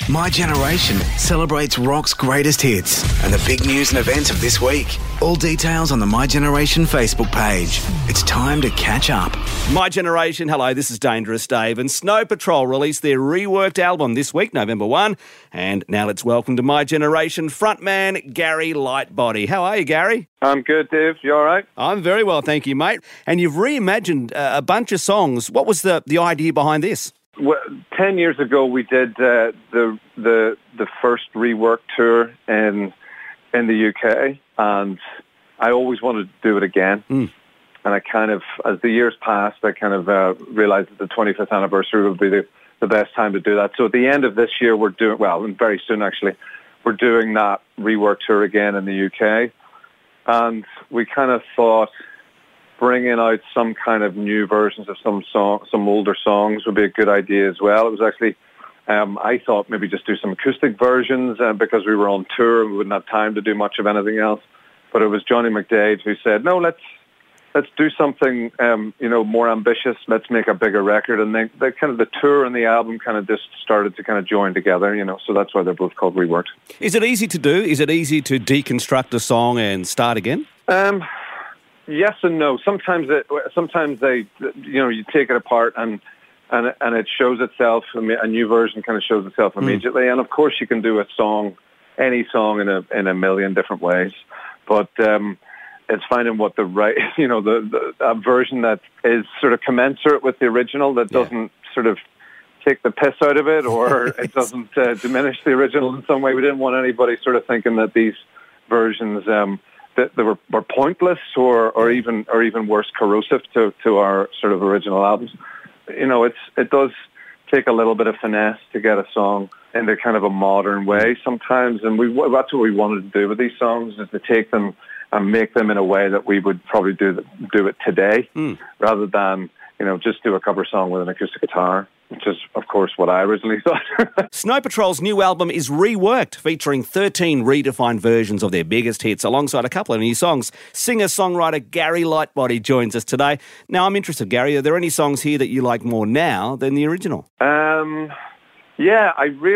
My Generation celebrates rock's greatest hits and the big news and events of this week. All details on the My Generation Facebook page. It's time to catch up. My Generation, hello, this is Dangerous Dave, and Snow Patrol released their reworked album this week, November 1, and now let's welcome to My Generation frontman Gary Lightbody. How are you, Gary? I'm good, Dave. You all right? I'm very well, thank you, mate. And you've reimagined a bunch of songs. What was the idea behind this? Well, 10 years ago, we did the first rework tour in the UK, and I always wanted to do it again. And I kind of, as the years passed, I kind of realized that the 25th anniversary would be the best time to do that. So at the end of this year, we're doing, well, and very soon actually, we're doing that rework tour again in the UK. And we kind of thought bringing out some kind of new versions of some older songs would be a good idea as well. It was actually, I thought maybe just do some acoustic versions because we were on tour and we wouldn't have time to do much of anything else. But it was Johnny McDade who said, no, let's do something, more ambitious. Let's make a bigger record. And then the tour and the album kind of just started to kind of join together, so that's why they're both called Reworked. Is it easy to do? Is it easy to deconstruct a song and start again? Yes and no. Sometimes they, you take it apart and it shows itself. A new version kind of shows itself immediately. And of course, you can do any song in a million different ways. But it's finding what the right, a version that is sort of commensurate with the original, that doesn't sort of take the piss out of it, or it doesn't diminish the original in some way. We didn't want anybody sort of thinking that these versions that they were pointless or even worse, corrosive to our sort of original albums. It does take a little bit of finesse to get a song into kind of a modern way sometimes, and that's what we wanted to do with these songs, is to take them and make them in a way that we would probably do it today, rather than just do a cover song with an acoustic guitar, which is, of course, what I originally thought. Snow Patrol's new album is Reworked, featuring 13 redefined versions of their biggest hits, alongside a couple of new songs. Singer-songwriter Gary Lightbody joins us today. Now, I'm interested, Gary, are there any songs here that you like more now than the original? Yeah,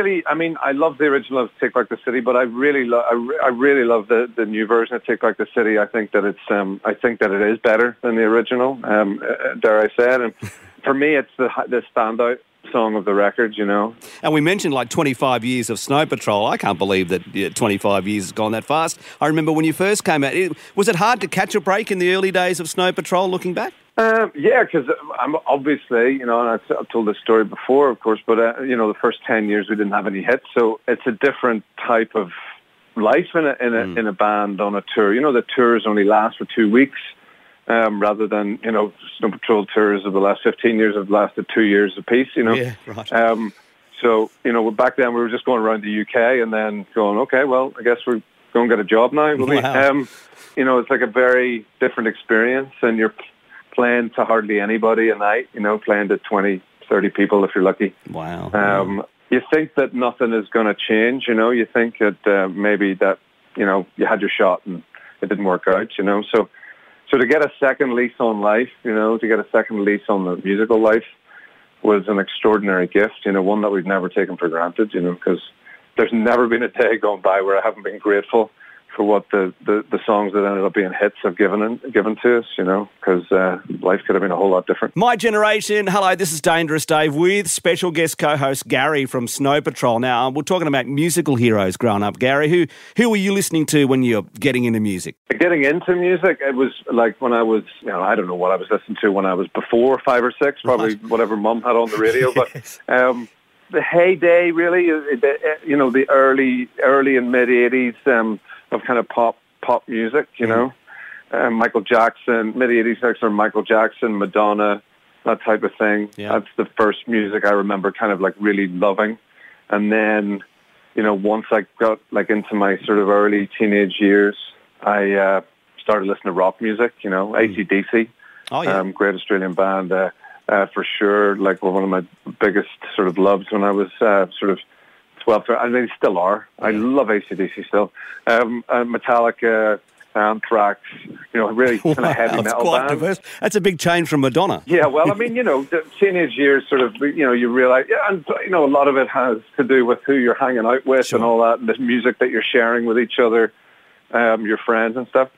I love the original of Take Back the City, but I really love the new version of Take Back the City. I think that it is better than the original, dare I say it. And for me, it's the standout song of the record, And we mentioned 25 years of Snow Patrol. I can't believe that 25 years has gone that fast. I remember when you first came out, was it hard to catch a break in the early days of Snow Patrol, looking back? Yeah, because I'm obviously, and I've told this story before, of course, but, the first 10 years we didn't have any hits, so it's a different type of life in a band on a tour. The tours only last for 2 weeks, rather than, Snow Patrol tours of the last 15 years have lasted 2 years apiece, Yeah, right. So, back then we were just going around the UK and then going, okay, well, I guess we're going to get a job now. Wow. It's like a very different experience, and you're playing to hardly anybody a night, playing to 20, 30 people if you're lucky. Wow. You think that nothing is going to change, you think that maybe that, you had your shot and it didn't work out, So to get a second lease on life, to get a second lease on the musical life was an extraordinary gift, one that we've never taken for granted, because there's never been a day gone by where I haven't been grateful for what the songs that ended up being hits have given to us, because life could have been a whole lot different. My Generation, hello, this is Dangerous Dave with special guest co-host Gary from Snow Patrol. Now, we're talking about musical heroes growing up. Gary, who were you listening to when you're getting into music? Getting into music, it was like when I was, I don't know what I was listening to when I was before 5 or 6, probably whatever Mum had on the radio, yes. But the heyday, really, the early and mid-'80s, of kind of pop music, Michael Jackson, mid-'80s actually, Michael Jackson, Madonna, that type of thing. Yeah. That's the first music I remember kind of really loving. And then, once I got into my sort of early teenage years, I started listening to rock music, AC/DC. Oh, yeah. Great Australian band, for sure. One of my biggest sort of loves when I was sort of 12, and they still are. I love AC/DC still. Metallica, Anthrax, really kind of heavy metal quite bands. diverse. That's a big change from Madonna. Yeah, well, I mean, the teenage years sort of, you realise, and, a lot of it has to do with who you're hanging out with and all that, and the music that you're sharing with each other, your friends and stuff.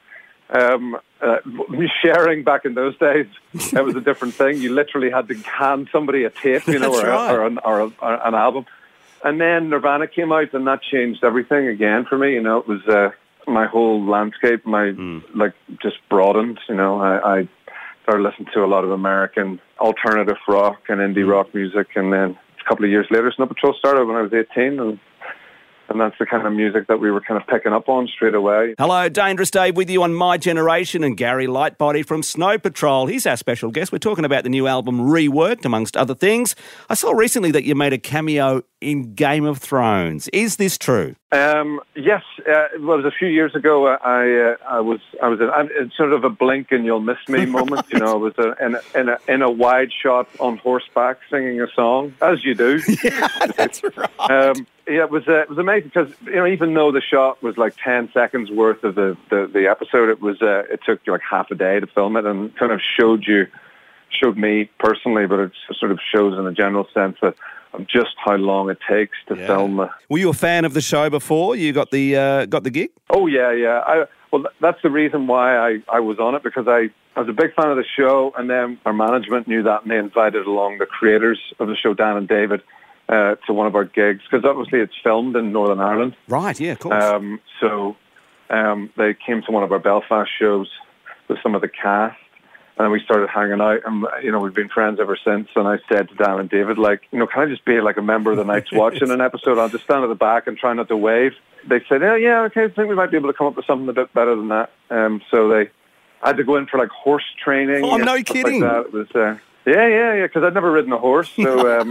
Sharing back in those days, that was a different thing. You literally had to hand somebody a tape, or an album. And then Nirvana came out, and that changed everything again for me. It was my whole landscape, just broadened. I started listening to a lot of American alternative rock and indie rock music, and then a couple of years later, Snow Patrol started when I was 18, and that's the kind of music that we were kind of picking up on straight away. Hello, Dangerous Dave with you on My Generation, and Gary Lightbody from Snow Patrol. He's our special guest. We're talking about the new album Reworked, amongst other things. I saw recently that you made a cameo in Game of Thrones. Is this true? Yes. It was a few years ago. I was in sort of a blink and you'll miss me moment. I was in a wide shot on horseback singing a song, as you do. Yeah, that's right. It was amazing because even though the shot was like 10 seconds worth of the episode, it took like half a day to film it, and kind of showed me personally, but it sort of shows in a general sense that of just how long it takes to film. Were you a fan of the show before you got the gig? Oh yeah. Well, that's the reason why I was on it, because I was a big fan of the show, and then our management knew that, and they invited along the creators of the show, Dan and David, to one of our gigs, because obviously it's filmed in Northern Ireland. Right, yeah, of course. So they came to one of our Belfast shows with some of the cast, and we started hanging out, and we've been friends ever since. And I said to Dan and David, can I just be like a member of the Night's Watch in an episode? I'll just stand at the back and try not to wave. They said, yeah, okay, I think we might be able to come up with something a bit better than that. So I had to go in for like horse training. Oh, no kidding. Like that. It was, yeah, because I'd never ridden a horse. So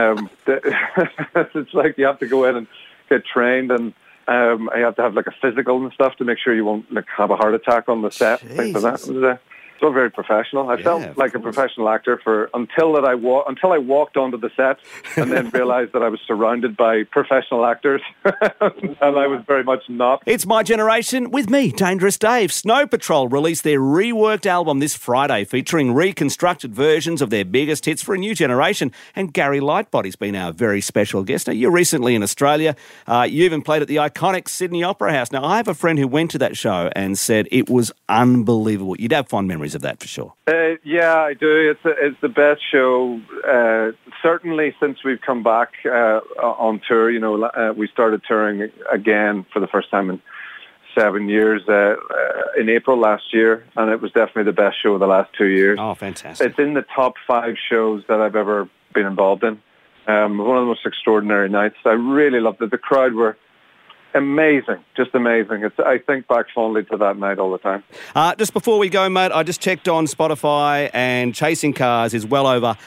it's like you have to go in and get trained, and you have to have like a physical and stuff to make sure you won't have a heart attack on the set. Things like that. It was so very professional. I felt like a professional actor until I walked onto the set, and then realised that I was surrounded by professional actors, and I was very much not. It's My Generation with me, Dangerous Dave. Snow Patrol released their reworked album this Friday, featuring reconstructed versions of their biggest hits for a new generation. And Gary Lightbody's been our very special guest. Now, you're recently in Australia. You even played at the iconic Sydney Opera House. Now, I have a friend who went to that show and said it was unbelievable. You'd have fond memories of that for sure. Yeah, I do. It's the best show, certainly since we've come back on tour. We started touring again for the first time in 7 years in April last year, and it was definitely the best show of the last 2 years. Oh, fantastic. It's in the top 5 shows that I've ever been involved in. One of the most extraordinary nights. I really loved it. The crowd were amazing, just amazing. I think back fondly to that night all the time. Just before we go, mate, I just checked on Spotify, and Chasing Cars is well over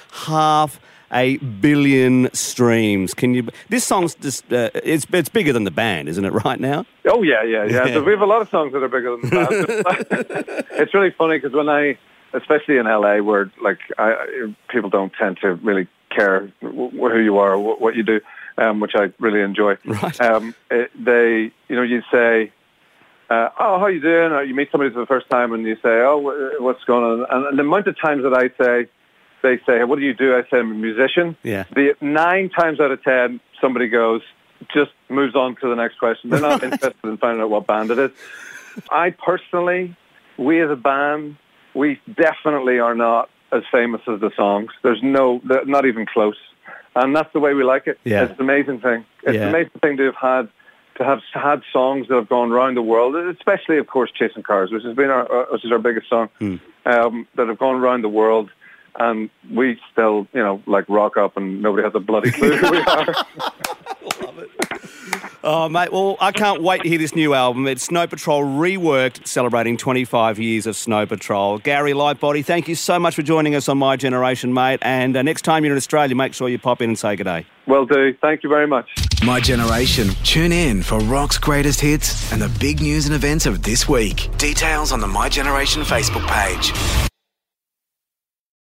500 million streams. This song's just it's bigger than the band, isn't it? Right now? Oh yeah. So we have a lot of songs that are bigger than the band. It's really funny because especially in LA, where people don't tend to really care who you are or what you do. Which I really enjoy. Right. You say, how you doing? Or you meet somebody for the first time and you say, what's going on? And the amount of times that they say, what do you do? I say, I'm a musician. Yeah. 9 times out of 10, somebody goes, just moves on to the next question. They're not interested in finding out what band it is. I personally, we as a band, we definitely are not as famous as the songs. They're not even close. And that's the way we like it. Yeah. It's an amazing thing. It's an amazing thing to have had songs that have gone around the world, especially, of course, Chasing Cars, which is our biggest song, that have gone around the world, and we still, rock up and nobody has a bloody clue who we are. Love it. Oh, mate, well, I can't wait to hear this new album. It's Snow Patrol Reworked, celebrating 25 years of Snow Patrol. Gary Lightbody, thank you so much for joining us on My Generation, mate. And next time you're in Australia, make sure you pop in and say good day. Will do. Thank you very much. My Generation. Tune in for rock's greatest hits and the big news and events of this week. Details on the My Generation Facebook page.